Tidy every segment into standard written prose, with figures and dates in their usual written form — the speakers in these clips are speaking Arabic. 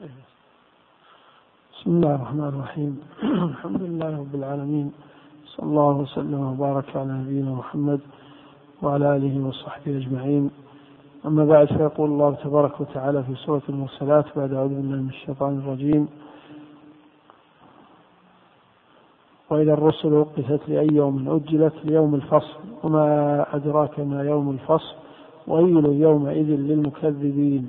بسم الله الرحمن الرحيم. الحمد لله رب العالمين، صلى الله وسلم وبارك على نبينا محمد وعلى آله وصحبه أجمعين. أما بعد، فيقول الله تبارك وتعالى في سورة المرسلات بعد أعوذ بالله من الشيطان الرجيم: وإذا الرسل وقفت لأي يوم أجلت ليوم الفصل وما أدراك ما يوم الفصل ويل يومئذ للمكذبين.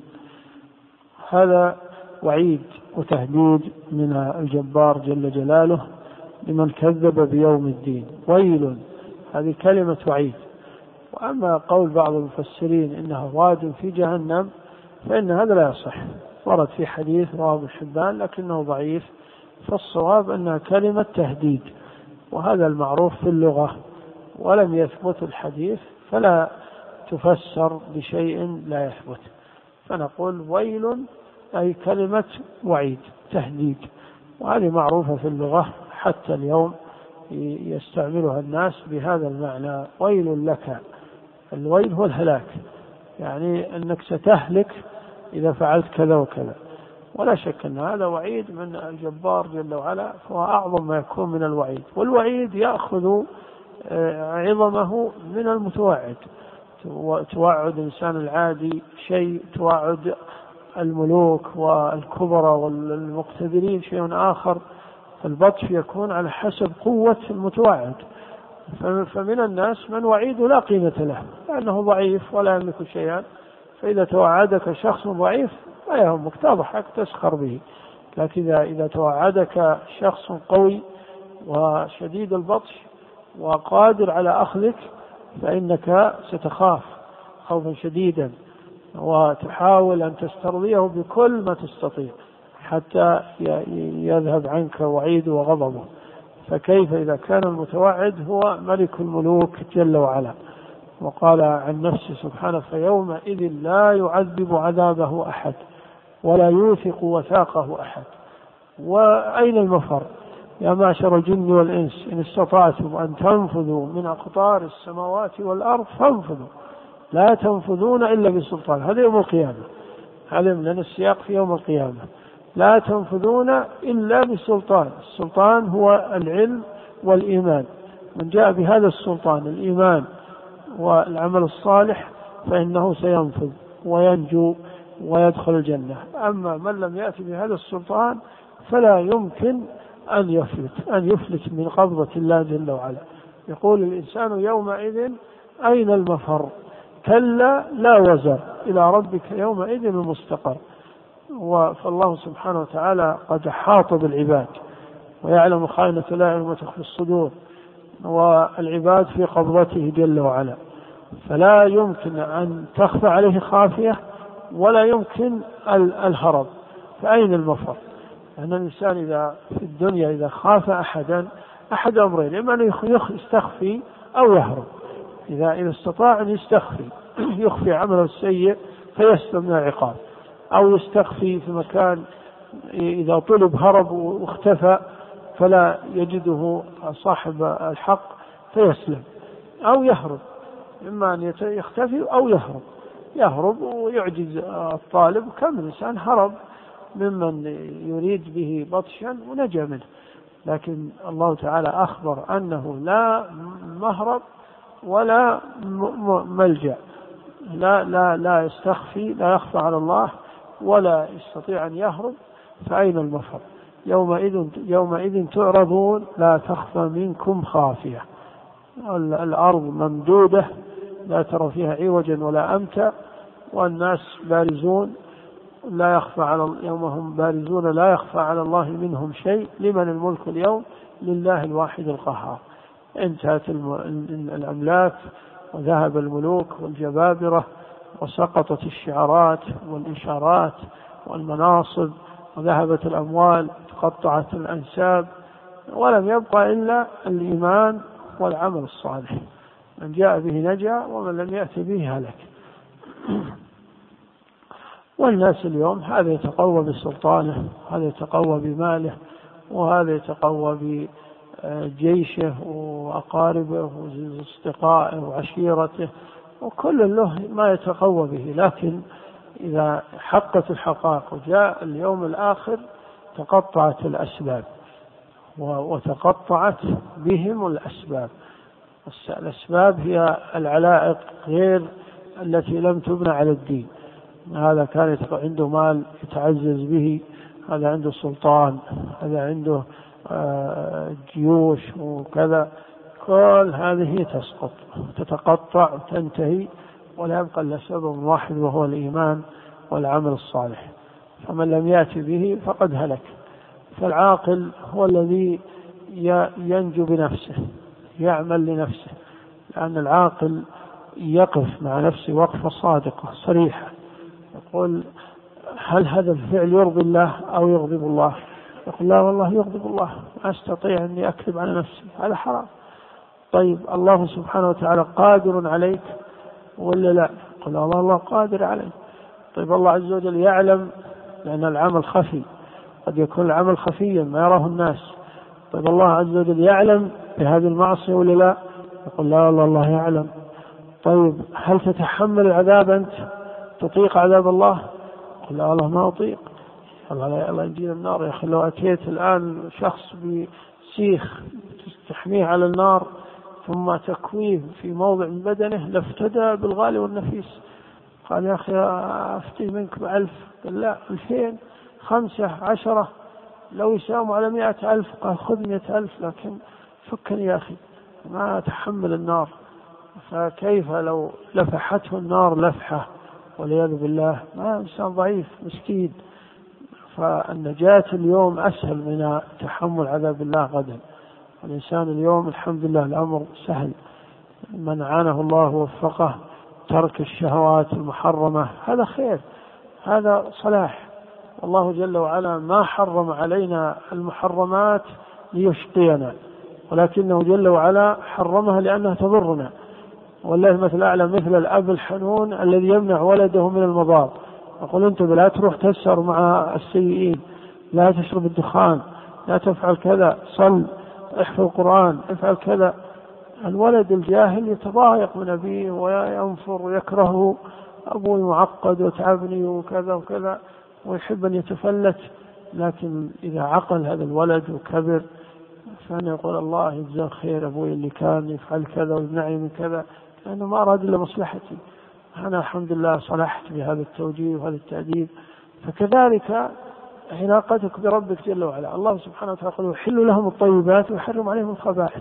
هذا وعيد وتهديد من الجبار جل جلاله لمن كذب بيوم الدين. ويل، هذه كلمة وعيد. وأما قول بعض المفسرين إنها واد في جهنم فإن هذا لا يصح، ورد في حديث رواه ابن حبان لكنه ضعيف، فالصواب أنها كلمة تهديد، وهذا المعروف في اللغة، ولم يثبت الحديث فلا تفسر بشيء لا يثبت، فنقول ويل أي كلمة وعيد تهديد، وهذه معروفة في اللغة حتى اليوم يستعملها الناس بهذا المعنى: ويل لك. الويل هو الهلاك، يعني أنك ستهلك إذا فعلت كذا وكذا. ولا شك أن هذا وعيد من الجبار جل وعلا، فهو أعظم ما يكون من الوعيد. والوعيد يأخذ عظمه من المتوعد. توعد الإنسان العادي شيء، توعد الملوك والكبرى والمقتدرين شيء آخر، فالبطش يكون على حسب قوة المتوعد. فمن الناس من وعيد لا قيمة له لأنه ضعيف ولا يملك شيئا، فإذا توعدك شخص ضعيف لا يهمك، تضحك تسخر به. لكن إذا توعدك شخص قوي وشديد البطش وقادر على أخذك فإنك ستخاف خوفا شديدا، وتحاول أن تسترضيه بكل ما تستطيع حتى يذهب عنك وعيد وغضبه. فكيف إذا كان المتوعد هو ملك الملوك جل وعلا؟ وقال عن نفسه سبحانه: فيومئذ لا يعذب عذابه أحد ولا يوثق وثاقه أحد. وأين المفر؟ يا معشر الجن والإنس إن استطعتم أن تنفذوا من أقطار السماوات والأرض فانفذوا لا تنفذون إلا بسلطان. هذا يوم القيامة، هذا من السياق في يوم القيامة: لا تنفذون إلا بسلطان. السلطان هو العلم والإيمان، من جاء بهذا السلطان الإيمان والعمل الصالح فإنه سينفذ وينجو ويدخل الجنة. أما من لم يأتي بهذا السلطان فلا يمكن أن يفلت من قبضة الله جل وعلا. يقول الإنسان يومئذ أين المفر؟ كلا لا وزر إلى ربك يومئذ المستقر. فالله سبحانه وتعالى قد حاط بالعباد ويعلم خائنة الأعين وما تخفي الصدور، والعباد في قبضته جل وعلا، فلا يمكن أن تخفى عليه خافية ولا يمكن الهرب. فأين المفر؟ لأن الإنسان إذا في الدنيا إذا خاف أحد أمرين: إما أن يستخفي أو يهرب. إذا استطاع أن يستخفي يخفي عمله السيء فيسلم من العقاب، أو يستخفي في مكان إذا طلب هرب واختفى فلا يجده صاحب الحق فيسلم، أو يهرب. إما أن يختفي أو يهرب ويعجز الطالب. كم إنسان هرب ممن يريد به بطشا ونجا منه. لكن الله تعالى أخبر أنه لا مهرب ولا ملجأ، لا يستخفي، لا يخفى على الله ولا يستطيع أن يهرب. فأين المفر؟ يومئذ تعرضون لا تخفى منكم خافية. الأرض ممدودة لا ترى فيها عوجا ولا أمتا، والناس بارزون لا يخفى يوم هم بارزون لا يخفى على الله منهم شيء. لمن الملك اليوم؟ لله الواحد القهار. انتهت الأملاك وذهب الملوك والجبابرة وسقطت الشعارات والإشارات والمناصب وذهبت الأموال تقطعت الأنساب، ولم يبقى إلا الإيمان والعمل الصالح. من جاء به نجا ومن لم يأت به هلك. والناس اليوم هذا يتقوى بسلطانه، هذا يتقوى بماله، وهذا يتقوى بجيشه وأقاربه وأصدقائه وعشيرته، وكل له ما يتقوى به. لكن إذا حقت الحقائق وجاء اليوم الآخر تقطعت الأسباب وتقطعت بهم الأسباب. الأسباب هي العلائق غير التي لم تبنى على الدين. هذا كان عنده مال يتعزز به، هذا عنده سلطان، هذا عنده جيوش وكذا، كل هذه تسقط تتقطع وتنتهي ولا يبقى إلا سبب واحد وهو الإيمان والعمل الصالح، فمن لم يأتي به فقد هلك. فالعاقل هو الذي ينجو بنفسه، يعمل لنفسه، لأن العاقل يقف مع نفسه وقفة صادقة صريحة، يقول هل هذا الفعل يرضي الله أو يغضب الله؟ يقول لا والله يغضب الله، ما أستطيع أني أكذب على نفسي، هذا حرام. طيب الله سبحانه وتعالى قادر عليك ولا لا؟ يقول الله قادر عليك. طيب الله عز وجل يعلم، لأن العمل خفي، قد يكون العمل خفيا ما يراه الناس. طيب الله عز وجل يعلم بهذه المعصية ولا لا؟ يقول لا والله الله يعلم. طيب هل تتحمل العذاب أنت؟ تطيق عذاب الله؟ يقول لا والله ما أطيق. الله ينجينا النار. يا أخي لو أتيت الآن شخص بسيخ تحميه على النار ثم تكويه في موضع من بدنه لافتدى بالغالي والنفيس. قال يا أخي أفتي منك ب1000. قال لا 2000 5 10 لو يساوموا على 100,000. قال خذ 100,000 لكن فكني يا أخي ما أتحمل النار. فكيف لو لفحته النار لفحة والعياذ بالله؟ ما إنسان ضعيف مسكين. فالنجاة اليوم أسهل من تحمل عذاب الله غدا. الإنسان اليوم الحمد لله الأمر سهل، من عانه الله ووفقه ترك الشهوات المحرمة هذا خير، هذا صلاح. والله جل وعلا ما حرم علينا المحرمات ليشقينا، ولكنه جل وعلا حرمها لأنها تضرنا. والله مثل أعلى، مثل الأب الحنون الذي يمنع ولده من المضار، يقول انتبه لا تروح تسهر مع السيئين، لا تشرب الدخان، لا تفعل كذا، صل، احفظ القرآن، افعل كذا. الولد الجاهل يتضايق من أبيه وينفر ويكرهه، أبوي معقد وتعبني وكذا وكذا، ويحب أن يتفلت. لكن إذا عقل هذا الولد وكبر فأنا يقول الله يجزاه خير أبوي اللي كان يفعل كذا ويمنعني من كذا، لأنه ما أراد إلا مصلحتي، أنا الحمد لله صلحت بهذا التوجيه وهذا التأديب. فكذلك علاقتك بربك جل وعلا. الله سبحانه وتعالى يحل لهم الطيبات ويحرم عليهم الخبائث،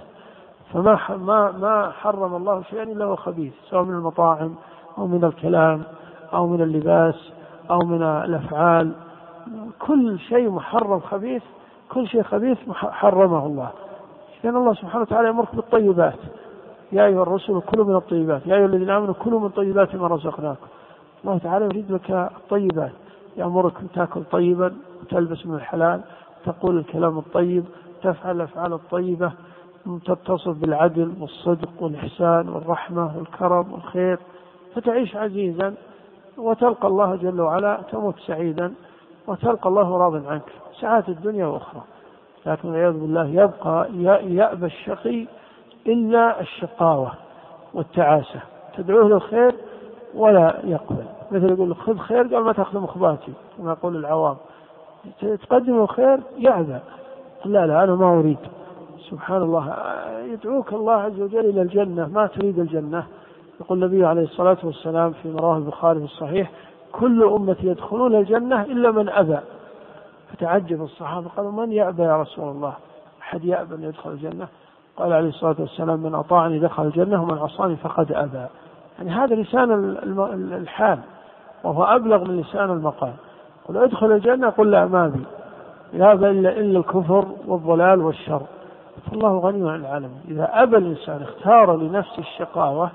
فما حرم الله شيئا إلا هو خبيث، سواء من المطاعم أو من الكلام أو من اللباس أو من الأفعال. كل شيء محرم خبيث، كل شيء خبيث حرمه الله. لأن الله سبحانه وتعالى يأمرك بالطيبات، يا أيها الرسل كلوا من الطيبات، يا أيها الذين آمنوا كلوا من طيبات ما رزقناكم. الله تعالى يريد لك الطيبات، يأمرك أن تأكل طيبا وتلبس من الحلال، تقول الكلام الطيب، تفعل الأفعال الطيبة، تتصف بالعدل والصدق والإحسان والرحمة والكرم والخير، فتعيش عزيزا وتلقى الله جل وعلا، تموت سعيدا وتلقى الله راض عنك سعادة الدنيا وأخرى. لكن والعياذ بالله يبقى يأبى الشقي إلا الشقاوة والتعاسة، تدعوه للخير ولا يقبل. مثل يقول خذ خير قال ما تأخذ مخباتي كما يقول العوام، تقدم الخير يعذى، لا أنا ما أريد. سبحان الله، يدعوك الله عز وجل إلى الجنة، ما تريد الجنة. يقول النبي عليه الصلاة والسلام في رواه البخاري في الصحيح كل أمتي يدخلون الجنة إلا من أبى. فتعجب الصحابة قالوا من يأبى يا رسول الله؟ أحد يأبى أن يدخل الجنة؟ قال عليه الصلاة والسلام من أطاعني دخل الجنة ومن عصاني فقد أبى. يعني هذا لسان الحال، وهو أبلغ من لسان المقال. قل ادخل الجنة قل لا ما بي، لا إلا الكفر والضلال والشر. فالله غني عن العالمين. إذا أبى الإنسان اختار لنفسه الشقاوة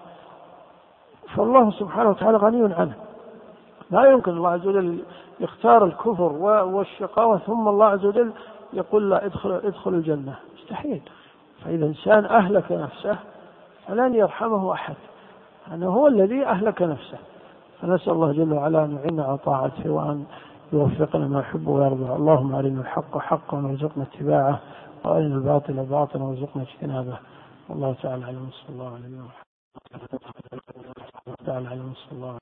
فالله سبحانه وتعالى غني عنه. لا يمكن الله عز وجل يختار الكفر والشقاوة ثم الله عز وجل يقول لا ادخل الجنة، مستحيل. فإذا إنسان أهلك نفسه فلن يرحمه أحد، أنه هو الذي أهلك نفسه. فنسأل الله جل وعلا أن يعيننا على طاعته وأن يوفقنا ما يحب ويرضى. اللهم أرنا الحق حقا وارزقنا اتباعه، وأرنا الباطل باطلا وارزقنا اجتنابه. والله تعالى أعلم. صلى الله عليه وسلم.